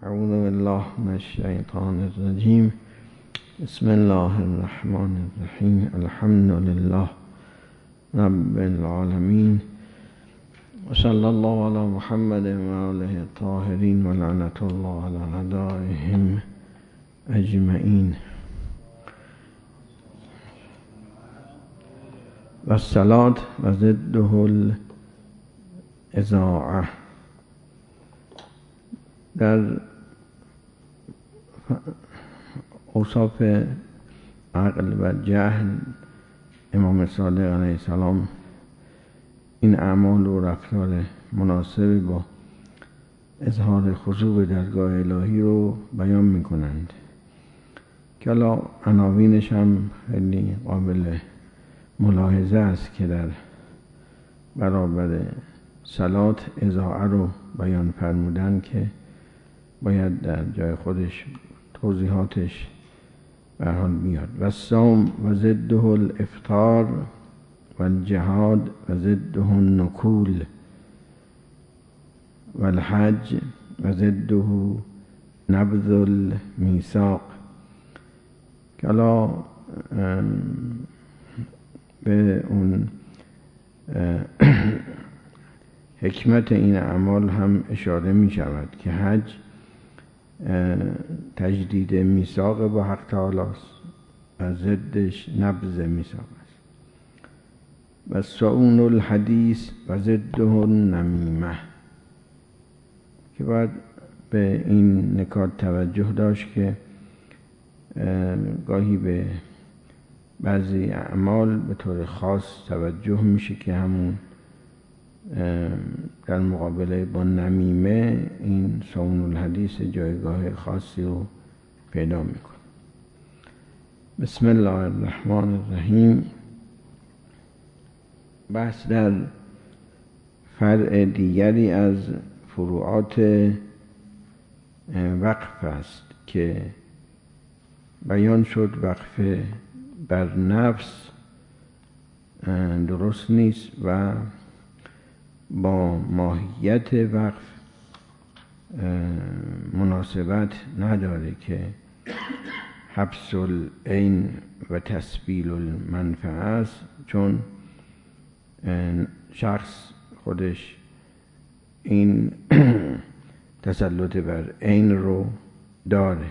اعوذ بالله من الشیطان الرجیم. بسم الله الرحمن الرحیم. الحمد لله رب العالمین و صلی الله علی محمد و آله الطاهرین و لعنت الله علی اعدائهم اجمعین. و الصلاة و ضده الاضاعة. در اوصاف عقل و جهل امام صادق علیه السلام این اعمال و رفتار مناسب با اظهار خضوع به درگاه الهی رو بیان میکنند که حالا عناوینش هم خیلی قابل ملاحظه است که در برابر صلات اضاعه رو بیان فرمودن که باید در جای خودش توضیحاتش به حال بیاد. و الصوم و ضده الافطار و الجهاد و ضده النکول و الحج و ضده نبذ المیثاق. که حالا به اون حکمت این اعمال هم اشاره می شود که حج تجدید میثاق با حق تعالی است و ضدش نبذ میثاق است. و صون الحدیث و ضده النمیمه که باید به این نکات توجه داشت که گاهی به بعضی اعمال به طور خاص توجه میشه که همون در مقابله با نمیمه این صون الحدیث جایگاه خاصی رو پیدا میکنه. بسم الله الرحمن الرحیم. بحث در فرع دیگری از فروعات وقف است که بیان شد وقف بر نفس درست نیست و با ماهیت وقف مناسبت نداره که حبس العین و تسبیل المنفعه است، چون شخص خودش این تسلط بر عین رو داره.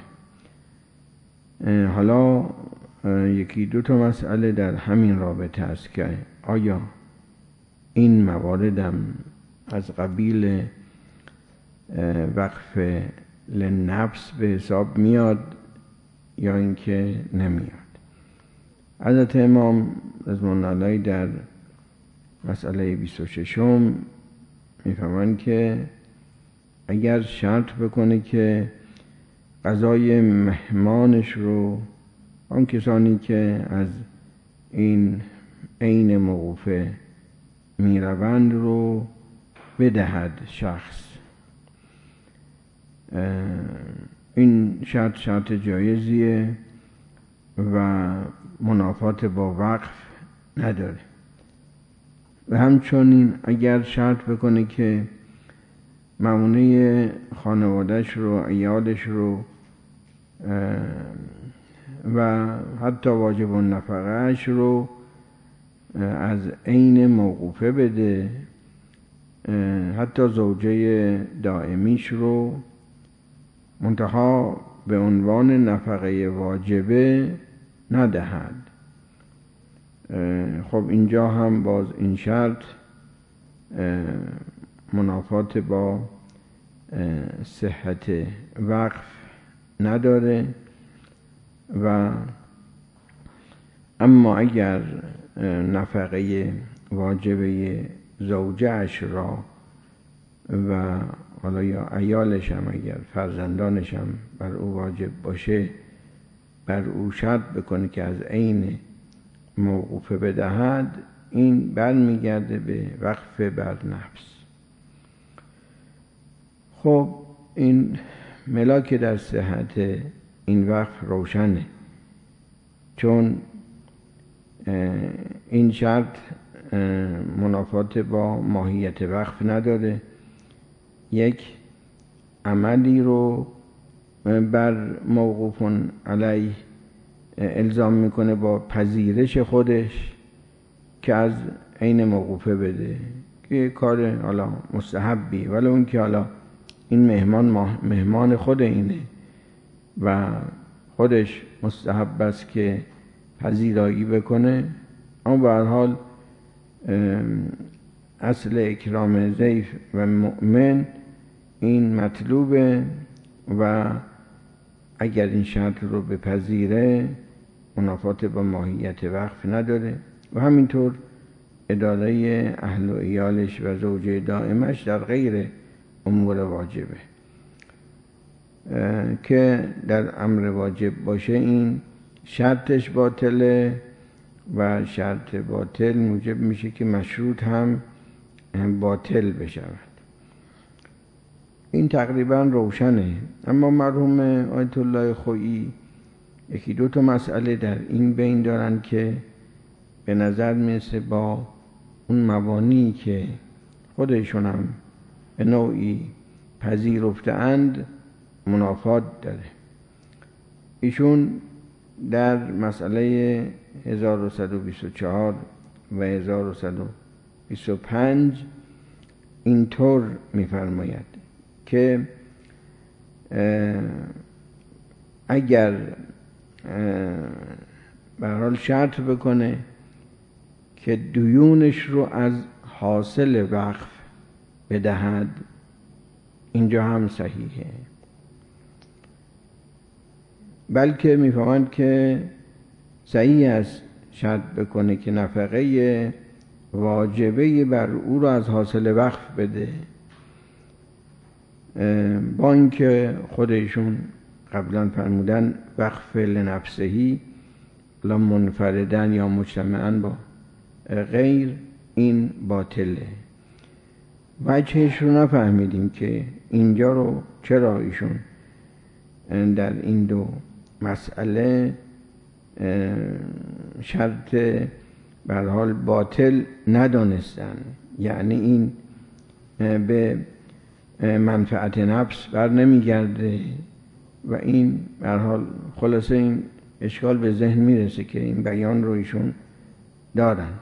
حالا یکی دو تا مسئله در همین رابطه است که آیا این مواردم از قبیل وقف لنفس به حساب میاد یا اینکه نمیاد. حضرت امام رضوان الله علیه در مسئله 26 میفهمند که اگر شرط بکنه که غذای مهمانش رو آن کسانی که از این عین موقوفه میروند رو بدهد شخص، این شرط جایزیه و منافات با وقف نداره. و همچنین اگر شرط بکنه که مؤونه خانوادهش رو، عیالش رو و حتی واجب النفقهش رو از عین موقوفه بده، حتی زوجه دائمیش رو، منتها به عنوان نفقه واجبه ندهد. خب اینجا هم باز این شرط منافات با صحت وقف نداره. و اما اگر نفقه واجبه زوجهش را و حالا یا عیالش هم اگر فرزندانش هم بر او واجب باشه، بر او شرط بکنه که از عین موقوفه بدهد، این برمیگرده به وقف بر نفس. خب این ملاک در صحت این وقف روشنه، چون این شرط منافات با ماهیت وقف نداره. یک عملی رو بر موقوف علیه الزام میکنه با پذیرش خودش که از عین موقوفه بده، که کار حالا مستحبی، ولی اون که حالا این مهمان خود اینه و خودش مستحب است که پذیرایی بکنه، اما به هر حال اصل اکرام ضیف و مؤمن این مطلوبه و اگر این شرط رو بپذیره منافات با ماهیت وقف نداره و همینطور اداره اهل و عیالش و زوجه دائمش در غیر امور واجبه که در امر واجب باشه این شرطش باطله و شرط باطل موجب میشه که مشروط هم باطل بشود. این تقریبا روشنه، اما مرحوم آیت الله خویی یکی دو تا مسئله در این بین دارن که به نظر میرسه با اون مبانی که خودشون هم به نوعی پذیرفته‌اند منافات داره. ایشون در مسئله 1124 و 1125 اینطور می‌فرماید که اگر به هر حال شرط بکنه که دیونش رو از حاصل وقف بدهد، اینجا هم صحیحه، بلکه میفهمند که صحیح است شرط بکنه که نفقه واجبه بر او رو از حاصل وقف بده، با اینکه خودشون قبلا فرمودن وقف لنفسهی لا منفردن یا مجتمعاً با غیر این باطله. وجهش رو نفهمیدیم که اینجا رو چرا ایشون در این دو مسئله شرط به هر حال باطل ندانستن، یعنی این به منفعت نفس بر نمیگرده و این به هر حال خلاصه این اشکال به ذهن میرسه که این بیان رو ایشون دارند.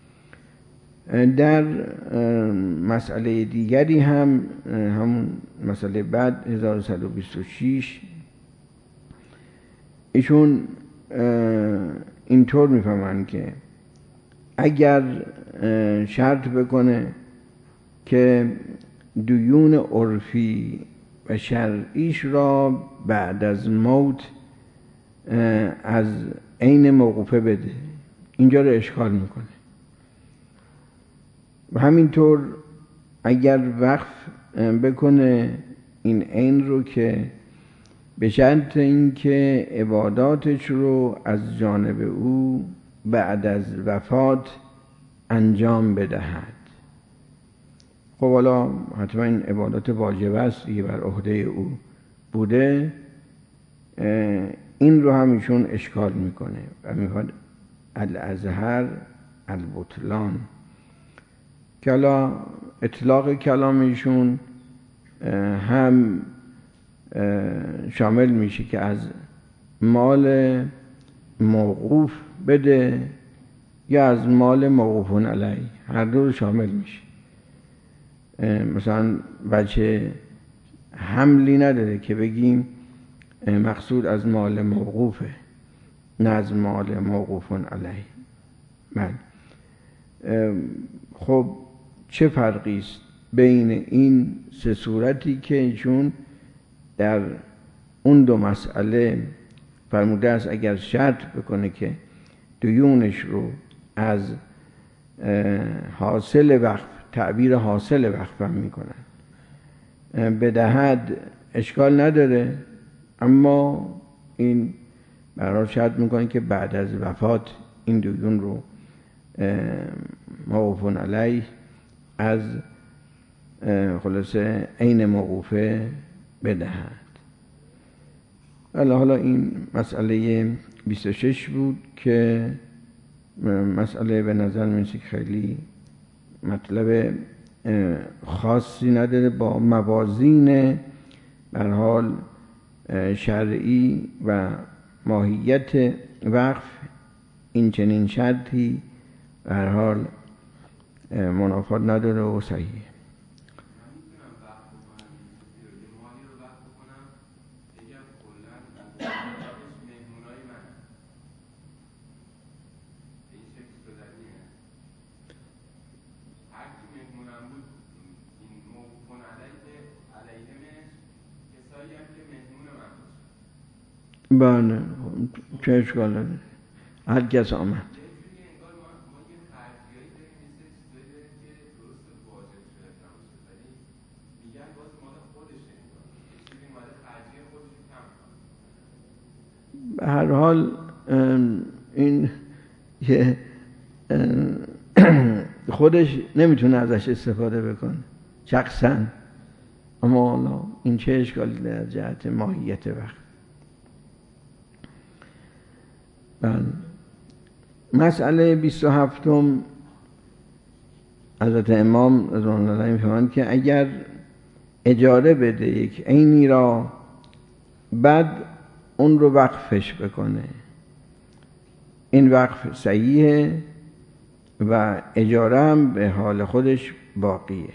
در مسئله دیگری هم همون مسئله بعد 1126 ایشون اینطور میفهمن که اگر شرط بکنه که دیون عرفی و شرعیش را بعد از موت از عین موقوفه بده، اینجا رو اشکال میکنه. و همینطور اگر وقف بکنه این عین رو که به شرط اینکه عباداتش رو از جانب او بعد از وفات انجام بدهد. خب حالا حتما این عبادات واجب است دیگه، بر عهده او بوده، این رو هم ایشون اشکال میکنه و میخواد الازهر البطلان، که حالا اطلاق کلام ایشون هم شامل میشه که از مال موقوف بده یا از مال موقوفون علیه، هر دو رو شامل میشه. مثلا بچه حملی نداره که بگیم مقصود از مال موقوفه نه از مال موقوفون علیه. من خب چه فرقی است بین این سه صورتی که ایشون در اون دو مسئله فرموده است اگر شرط بکنه که دیونش رو از حاصل وقف، تعبیر حاصل وقف هم میکنن، بدهد، اشکال نداره، اما این برای شرط میکنه که بعد از وفات این دیون رو موقوفون علیه از خلاصه عین موقوفه بدهد. حالا این مسئله 26 بود که مسئله به نظر میرسه که خیلی مطلب خاصی نداره، با موازین به هر حال شرعی و ماهیت وقف این چنین شرطی به هر حال منافات نداره و صحیحه. بله چه اشکال داره، هر کس آمد. به هر حال این خودش نمیتونه ازش استفاده بکنه شخصا، اما حالا این چه اشکالی در جهت ماهیت وقت. بله. مسئله 27 حضرت امام رضوان الله علیهم می‌فرمایند که اگر اجاره بده یک عینی را بعد اون رو وقفش بکنه، این وقف صحیحه و اجاره هم به حال خودش باقیه.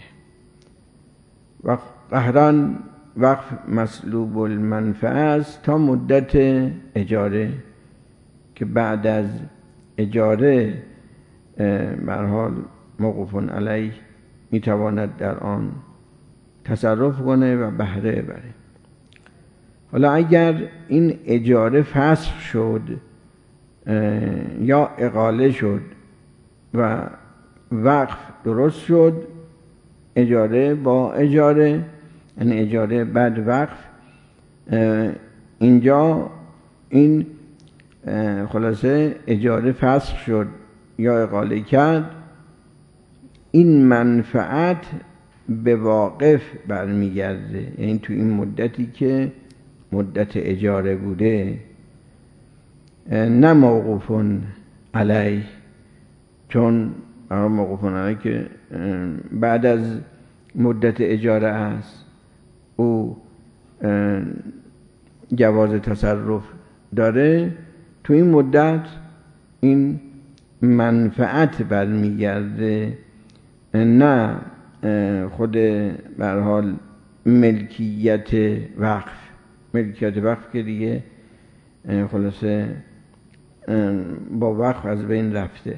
قهران وقف مسلوب المنفعه است تا مدت اجاره که بعد از اجاره به هر حال موقوف علیه میتواند در آن تصرف کنه و بهره بره. حالا اگر این اجاره فسخ شد یا اقاله شد و وقف درست شد، اجاره با اجاره، یعنی اجاره بعد وقف، اینجا این خلاصه اجاره فسخ شد یا اقاله کرد، این منفعت به واقف برمیگرده، یعنی تو این مدتی که مدت اجاره بوده، نه موقوف علیه، چون موقوف علیه که بعد از مدت اجاره است او جواز تصرف داره، تو این مدت این منفعت برمیگرده، نه خود به هر حال ملکیت وقف. ملکیت وقف که دیگه خلاصه با وقف از بین رفته.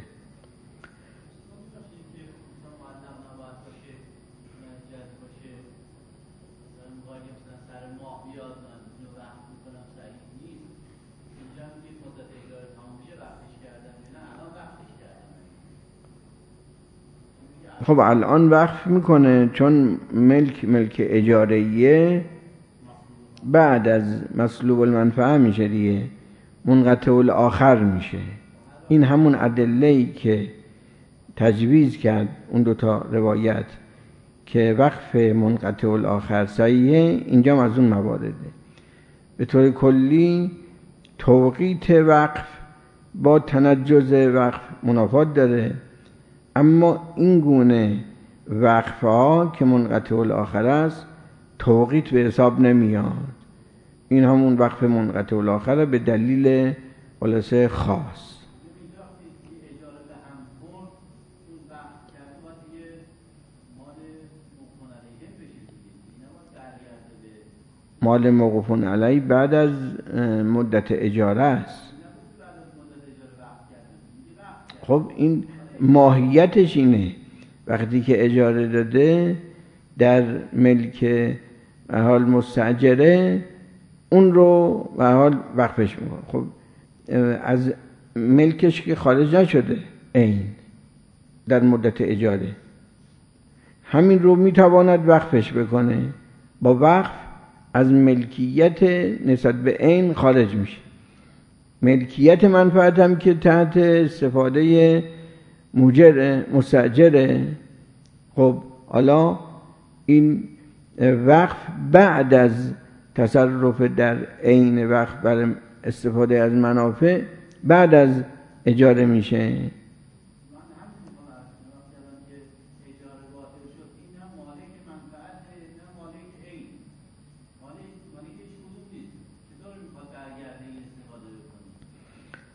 خب الان وقف میکنه، چون ملک اجاریه بعد از مسلوب المنفعه میشه دیگه، منقطع الاخر میشه. این همون ادله‌ای که تجویز کرد اون دوتا روایت که وقف منقطع الاخر صحیحه، اینجا از اون موارده. به طور کلی توقیت وقف با تنجز وقف منافات داره، اما این گونه وقفها که منقطع الاخر است توقیت به حساب نمیاد. این همون وقف منقطع الاخر به دلیل خلاصه خاص. مال موقوف علیه بعد از مدت اجاره است. خب این ماهیتش اینه، وقتی که اجاره داده در ملک به حال مستاجره، اون رو به حال وقفش میکنه. خب از ملکش که خارج نشده این در مدت اجاره، همین رو میتواند وقفش بکنه. با وقف از ملکیت نسبت به عین خارج میشه. ملکیت منفعت هم که تحت استفاده مستاجره. خب حالا این وقف بعد از تصرف در عین وقف برای استفاده از منافع بعد از اجاره میشه.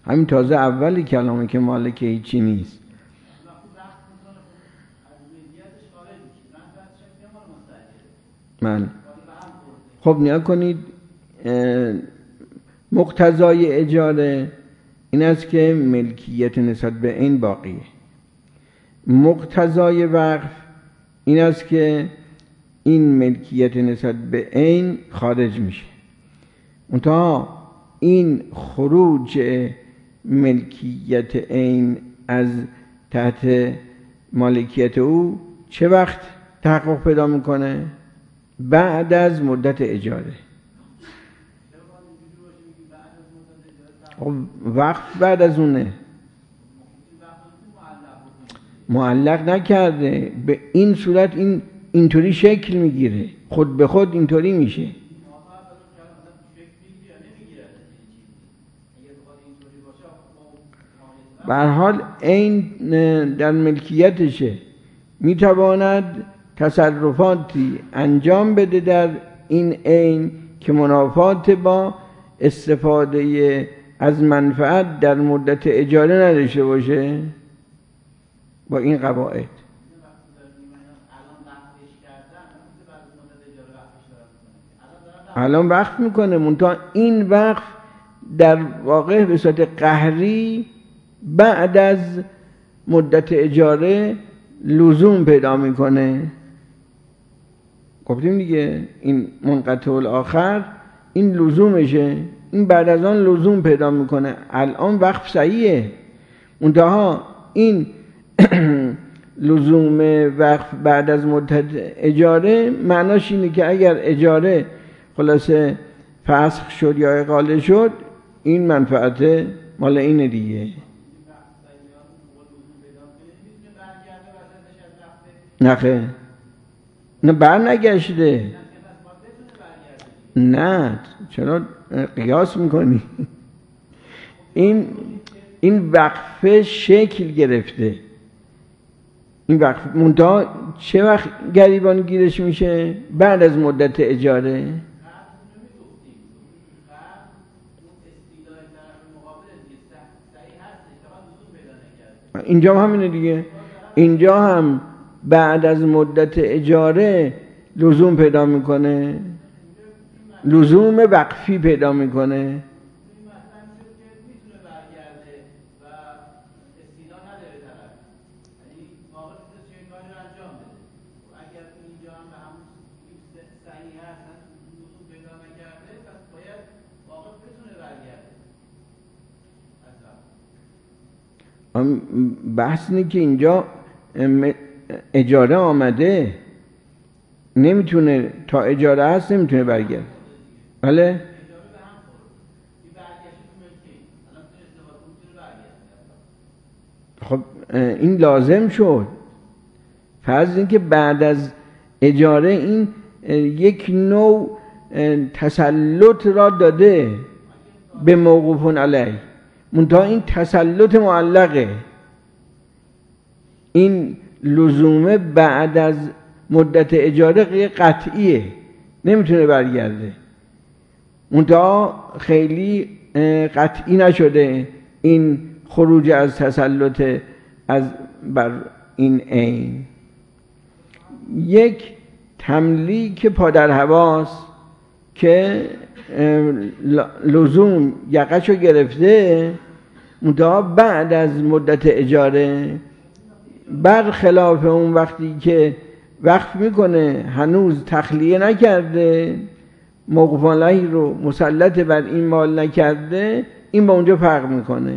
همین تازه اولی کلامه که مالک هیچی نیست. من خب نیا کنید، مقتضای اجاره این است که ملکیت نسبت به این باقیه. مقتضای وقف این است که این ملکیت نسبت به این خارج میشه. منتها این خروج ملکیت این از تحت مالکیت او چه وقت تحقق پیدا میکنه؟ بعد از مدت اجاره. وقف بعد از اونه، معلق نکرده. به این صورت این اینطوری شکل میگیره، خود به خود اینطوری میشه. به هر حال این در ملکیتشه، میتواند تصرفاتی انجام بده در این عین که منافات با استفاده از منفعت در مدت اجاره نداشته باشه با این قواعد. الان وقف میکنه، منتها این وقف در واقع به صورت قهری بعد از مدت اجاره لزوم پیدا میکنه. گفتیم دیگه این منقطع الاخر این لزومشه، این بعد از آن لزوم پیدا میکنه. الان وقف صحیحه، منتها این لزوم وقف بعد از مدت اجاره معناش اینه که اگر اجاره خلاصه فسخ شد یا اقاله شد، این منفعت مال اینه دیگه. نخه، نه بر نگشته. نه چرا قیاس میکنی؟ این وقفه شکل گرفته. این وقف منتها چه وقت گریبان گیرش میشه؟ بعد از مدت اجاره. اینجا هم همینه دیگه، اینجا هم بعد از مدت اجاره لزوم پیدا میکنه، لزوم وقفی پیدا میکنه. بحث اینه که اینجا اجاره آمده، نمیتونه تا اجاره هست نمیتونه برگرد. بله خب این لازم شد. فرض این که بعد از اجاره این یک نوع تسلط را داده به موقوف علیه، منتها این تسلط معلقه. این لزومه بعد از مدت اجاره قطعیه، نمیتونه برگرده، منتها خیلی قطعی نشده این خروج از تسلط از بر این عین. یک تملیک پادر هواست که لزوم یقشو گرفته، منتها بعد از مدت اجاره برخلاف اون وقتی که وقف میکنه هنوز تخلیه نکرده، موقوف علیه رو مسلط بر این مال نکرده، این با اونجا فرق میکنه.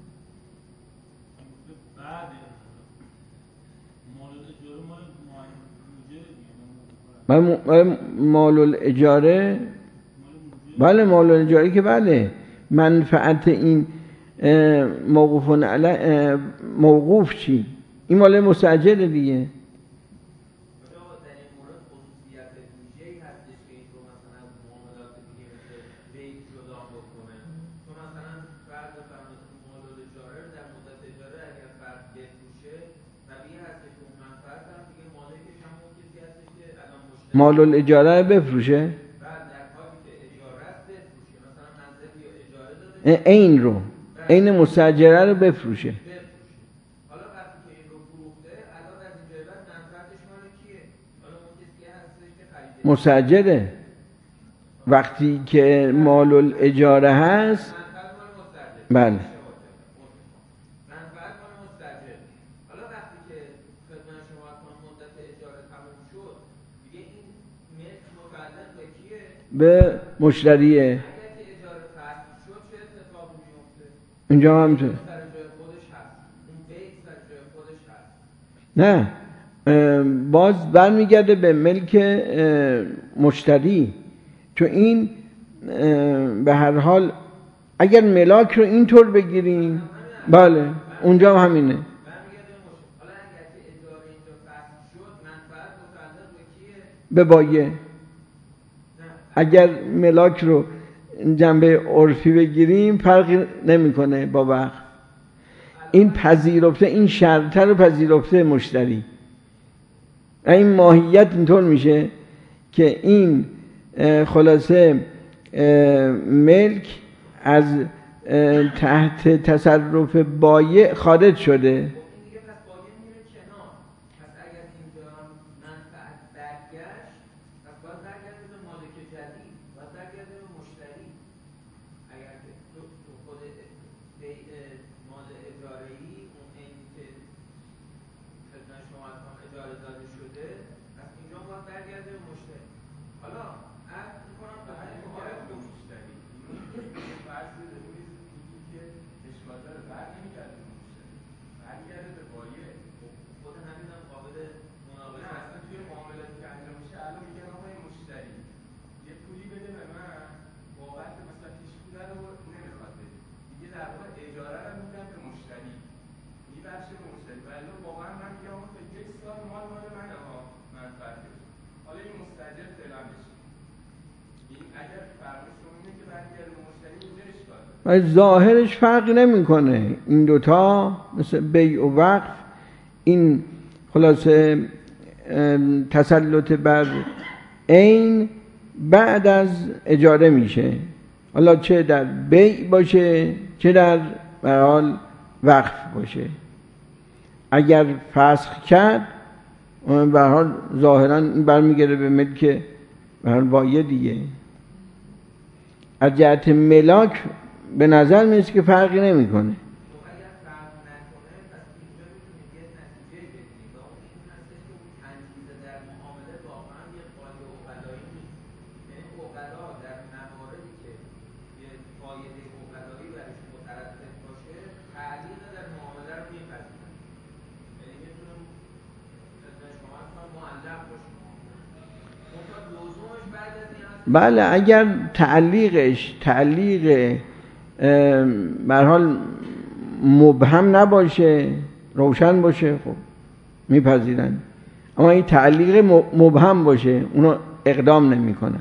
مال الاجاره بله، مال الاجاره که بله، منفعت این موقوف علیه موقوف چی؟ این مال مستاجر دیگه. مال الاجاره بفروشه این رو عین مستاجره رو بفروشه. حالا وقتی که این رو فروخته الان از این جای بعد منفعتش مال کیه؟ حالا اون کسی هستش که خریده مستاجره. وقتی که مال الاجاره هست منفعت مال مستاجر. بله منفعت مال مستاجر. حالا وقتی که خدمت شما مدت اجاره تموم شد دیگه این ملک متعلق به کیه؟ به مشتریه. اگر که اجاره فسخ شد چه اتفاقی میفته؟ اینجا هم همینطور. سر جای خودش هست. اون بیت سر جای خودش هست. نه باز برمیگرده به ملک مشتری، چون این به هر حال اگر ملاک رو اینطور بگیریم بله اونجا هم همینه. حالا اگر که اجاره اینجا فسخ شد منفعت متعلق به کیه؟ به بایه. اگر ملاک رو جنبه عرفی بگیریم فرقی نمیکنه با وقت. این پذیرفته، این شرط رو پذیرفته مشتری. این ماهیت اینطور میشه که این خلاصه ملک از تحت تصرف بایع خارج شده. این دیگه پس بایع میره کنار. پس اگر اینجا منفعت برگشت پس باید برگرده به مالک جدید، باید برگرده به مشتری. اگر که تو خود مال اجاره‌ای اون اینی که خدمت شما اجاره داده شده پس اینجا باید برگرده به مشتری. حالا عرض می‌کنم به برگرده به مشتری. فرض کنید که اشکال داره برمیگرده به مشتری. برگرده به بایع. خود همین هم قابل مناقشه اصلا توی معاملاتی که انجام میشه الان میگن آقای مشتری یه پولی بده به من بابت مثلا پیش پول رو نمیخواد بده. دیگه در واقع اجاره رو میدم به مشتری. میبخشه به مشتری. ولی واقعا من میگم آقا تا یک سال مال منه ها منفعت بشه. حالا این مستاجر فعلا بشه. این اگر فرقش اینه که برگرده به مشتری اینجا اشکال داره. ظاهرش فرقی نمیکنه. این دوتا مثل بیع و وقف، این خلاصه تسلط بر عین بعد از اجاره میشه، حالا چه در بیع باشه چه در حال وقف باشه. اگر فسخ کرد به هر حال ظاهرا برمیگره به ملک به هر بایع دیگه. از جهت ملاک به نظر میاد که فرقی نمیکنه. بله اگر تعلیق به هر حال مبهم نباشه روشن باشه خب میپذیرن، اما این تعلیق مبهم باشه اونو اقدام نمیکنن.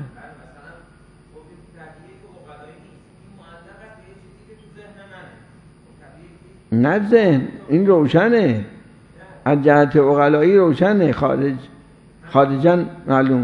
نه ذهن این روشنه، از جهت عقلایی روشنه، خارجا معلومه.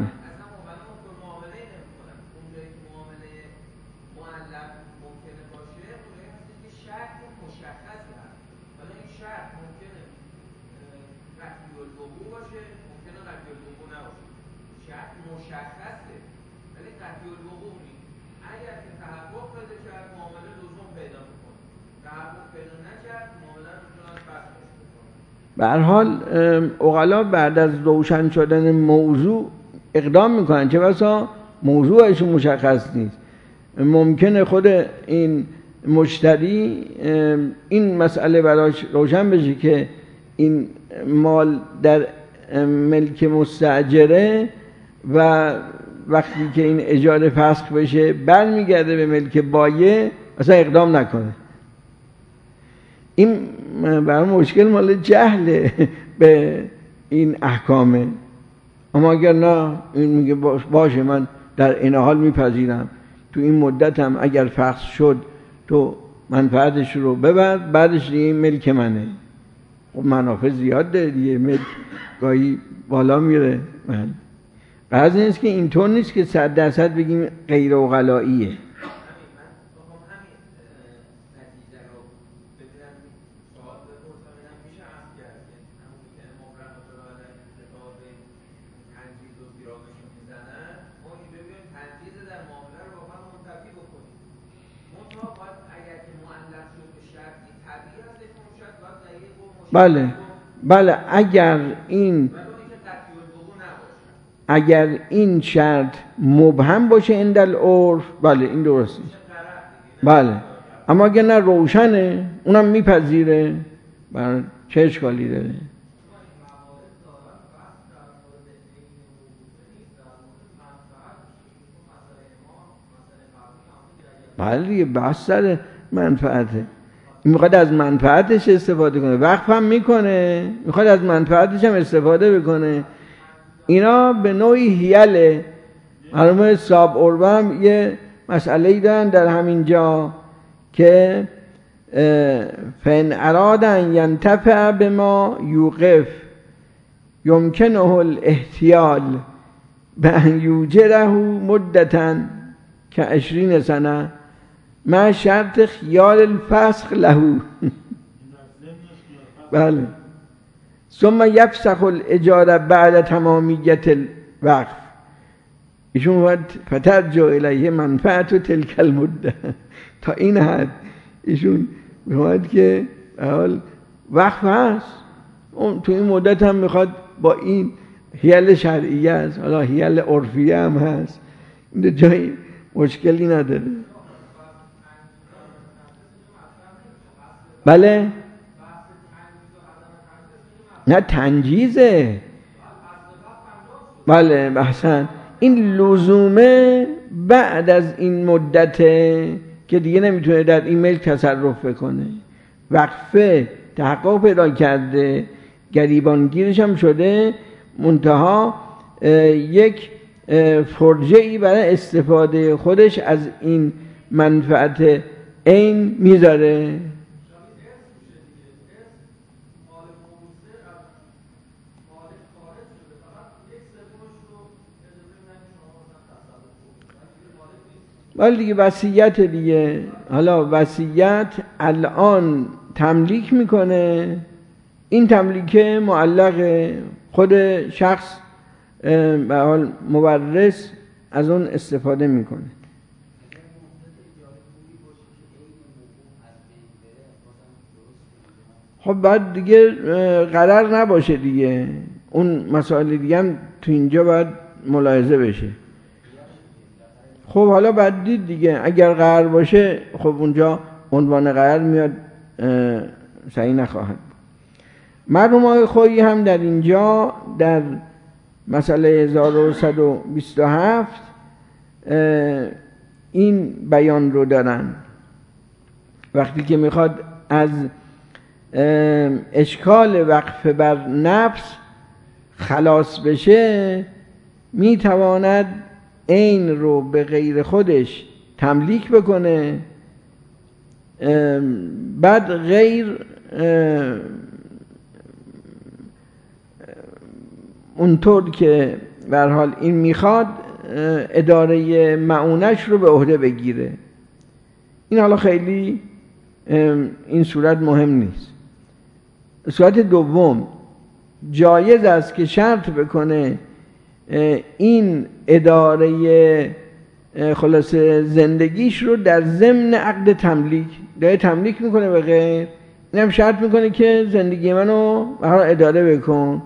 به هر حال عقلا بعد از روشن شدن موضوع اقدام میکنن، چه بسا موضوعش مشخص نیست. ممکنه خود این مشتری این مسئله براش روشن بشه که این مال در ملک مستاجره و وقتی که این اجاره فسخ بشه برمیگرده به ملک بایع، اصلا اقدام نکنه. این برای مشکل مال جهله به این احکامه. اما اگر نه این میگه باشه من در این حال میپذیرم، تو این مدت هم اگر فسخ شد تو منفعتش رو ببر، بعدش دیگه این ملک منه. خب منافع زیاد داره دیگه، ملک گاهی بالا میره. بعضی نیست که اینطور نیست که 100% بگیم غیر عقلاییه. بله اگر این شرط مبهم باشه عند العرف، بله این درسته، بله. اما اگر نه روشنه، اونم میپذیره، بله چه اشکالی داره؟ بله دیگه بحث سر منفعته. میخواد از منفعتش استفاده کنه، وقف هم میکنه، میخواد از منفعتش هم استفاده بکنه. اینا به نوعی هیله. علمای صاحب عربه هم یه مسئله‌ای دارن در همین جا که فن اراد ان ینتفع بما یوقف یمکنه الاحتیال به ان یوجره مدتا که 20 سنه مع شرط خیال الفسخ له. بله. ثم یفسخ الاجاره بعد تمامیت الوقف. ایشون باید فترجع الیه منفعت و تلک المده. تا این حد ایشون میخواد که حال وقف هست، اون تو این مدت هم میخواد با این حیل شرعیه است، حالا حیل عرفیه هم هست، این جایی مشکلی نداره. بله نه تنجیزه. بله احسن. این لزومه بعد از این مدته که دیگه نمیتونه در این ملک تصرف بکنه، وقفه تحقق پیدا کرده، گریبانگیرش هم شده، منتها یک فرجه‌ای برای استفاده خودش از این منفعت عین میذاره. ولی دیگه وصیت دیگه، حالا وصیت الان تملیک میکنه، این تملیکه معلق خود شخص به حال مورث از اون استفاده میکنه. خب بعد دیگه قرار نباشه دیگه، اون مسائل دیگه هم تو اینجا باید ملاحظه بشه. خب حالا بعد دید دیگه، اگر قرار باشه خب اونجا عنوان قرار میاد صحیح نخواهد. مرحوم آقای خویی هم در اینجا در مسئله 1127 این بیان رو دارن، وقتی که میخواد از اشکال وقف بر نفس خلاص بشه، میتواند عین رو به غیر خودش تملیک بکنه، بعد غیر اونطور که به هر حال این میخواد اداره معونش رو به عهده بگیره. این حالا خیلی این صورت مهم نیست. صورت دوم، جایز است که شرط بکنه این اداره خلاصه زندگیش رو در ضمن عقد تملیک داره تملیک میکنه به غیر، اینم شرط میکنه که زندگی منو به هر اداره بکن.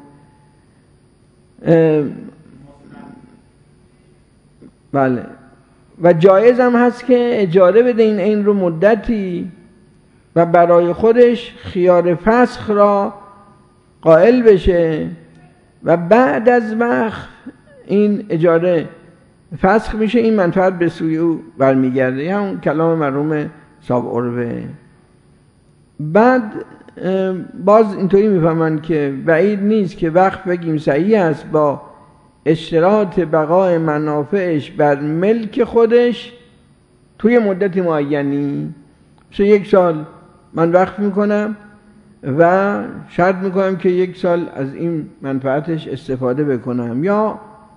بله. و جایز هم هست که اجاره بده این رو مدتی و برای خودش خیار فسخ را قائل بشه و بعد از وقت این اجاره فسخ میشه، این منفعت به سوی او برمیگرده. همون کلام مرحوم صاحب عروه. بعد باز اینطوری میفهمن که بعید نیست که وقف بگیم صحیح است با اشتراط بقای منافعش بر ملک خودش توی مدت معینی. مثل 1 سال من وقف میکنم و شرط میکنم که 1 سال از این منفعتش استفاده بکنم، یا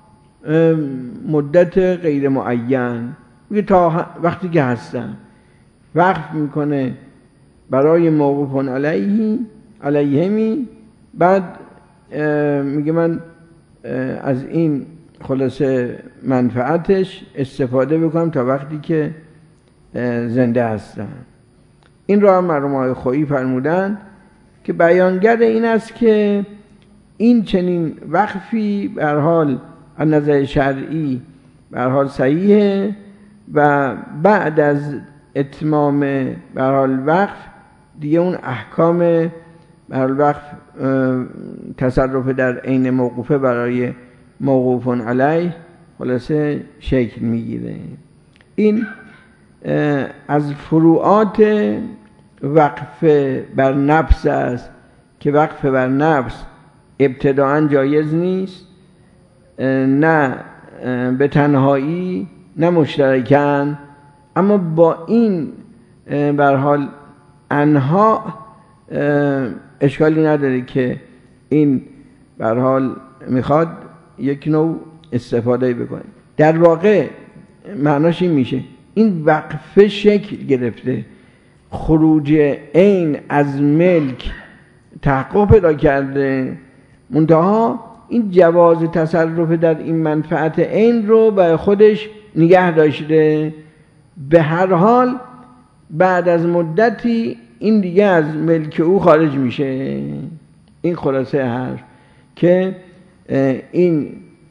مدت غیر معین تا وقتی که هستم وقف میکنه برای موقوفون علیهمی. بعد میگه من از این خلاصه منفعتش استفاده بکنم تا وقتی که زنده هستم. این را هم مرحوم آقای خویی فرمودن که بیانگر این است که این چنین وقفی به هر حال از نظر شرعی به هر حال صحیحه و بعد از اتمام به هر حال وقف دیگه اون احکام به هر حال وقف تصرف در عین موقوفه برای موقوف علیه خلاصه شکل میگیره. این از فروعات وقف بر نفس است که وقف بر نفس ابتداعا جایز نیست، نه به تنهایی نه مشترکاً، اما با این به هر حال انها اشکالی نداره که این به هر حال میخواد یک نوع استفاده بکنه. در واقع معناش این میشه این وقفه شکل گرفته، خروج عین از ملک تحقق پیدا کرده، منتها این جواز تصرف در این منفعت عین رو به خودش نگه داشته. به هر حال بعد از مدتی این دیگه از ملک او خارج میشه. این خلاصه هست که این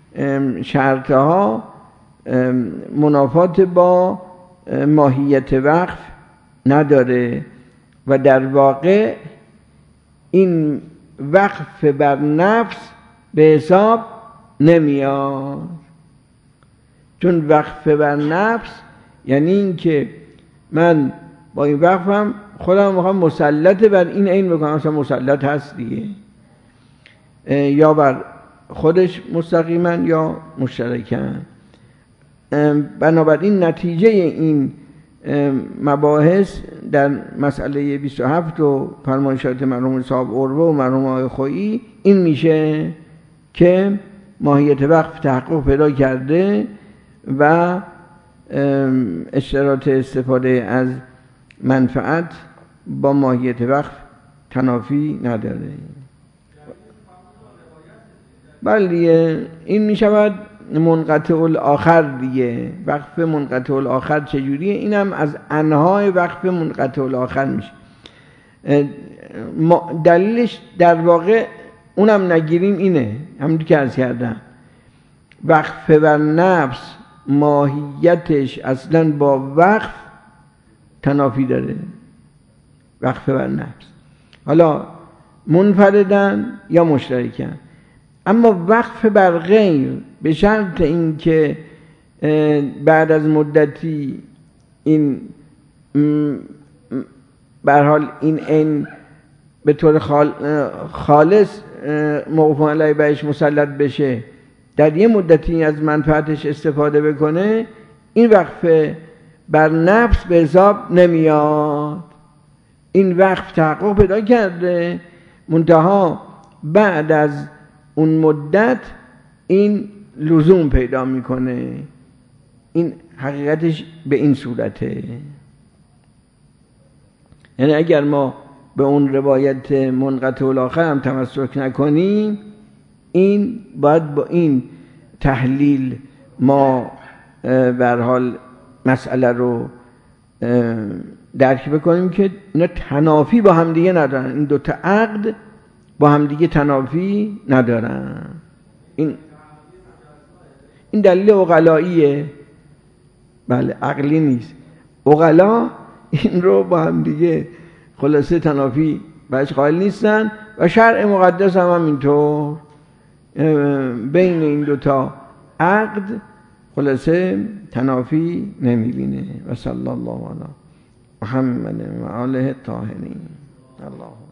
شرطها منافات با ماهیت وقف نداره و در واقع این وقف بر نفس به حساب نمیاد، چون وقف بر نفس یعنی این که من با این وقفم خودم میخوام مسلط بر این عین بکنم، مثلا مسلط هست دیگه، یا بر خودش مستقیما یا مشترکاً. بنابراین نتیجه این مباحث در مسئله 27 و فرمایشات مرحوم صاحب عروه و مرحوم آقای خویی این میشه که ماهیت وقف تحقق پیدا کرده و اشتراط استفاده از منفعت با ماهیت وقف تنافی نداره. بله این میشود منقطع الاخر دیگه. وقف منقطع الاخر چجوریه؟ اینم از انواع وقف منقطع الاخر میشه. دلیلش در واقع اونم نگیریم اینه، همونطور که عرض کردم وقف بر نفس ماهیتش اصلا با وقف تنافی داره. وقف بر نفس حالا منفردن یا مشترکن، اما وقف بر غیر به شرط این که بعد از مدتی این به هر حال این به طور خالص موقوف علیه بهش مسلط بشه، در یه مدتی از منفعتش استفاده بکنه، این وقف بر نفس به حساب نمیاد. این وقف تحقق پیدا کرده، منتها بعد از اون مدت این لزوم پیدا میکنه. این حقیقتش به این صورته. یعنی اگر ما به اون روایت منقطع الاخر هم تمسک نکنیم، این باید با این تحلیل ما به هر حال مسئله رو درک بکنیم که اینا تنافی با هم دیگه ندارن، این دو تا عقد با هم دیگه تنافی ندارن. این دلیل عقلاییه، بله عقلی نیست. عقلا این رو با هم دیگه خلاصه تنافی بهش قائل نیستن و شرع مقدس هم اینطور بین این دوتا عقد خلاصه تنافی نمیبینه. و صلی الله علی محمد و آله الطاهرین. الله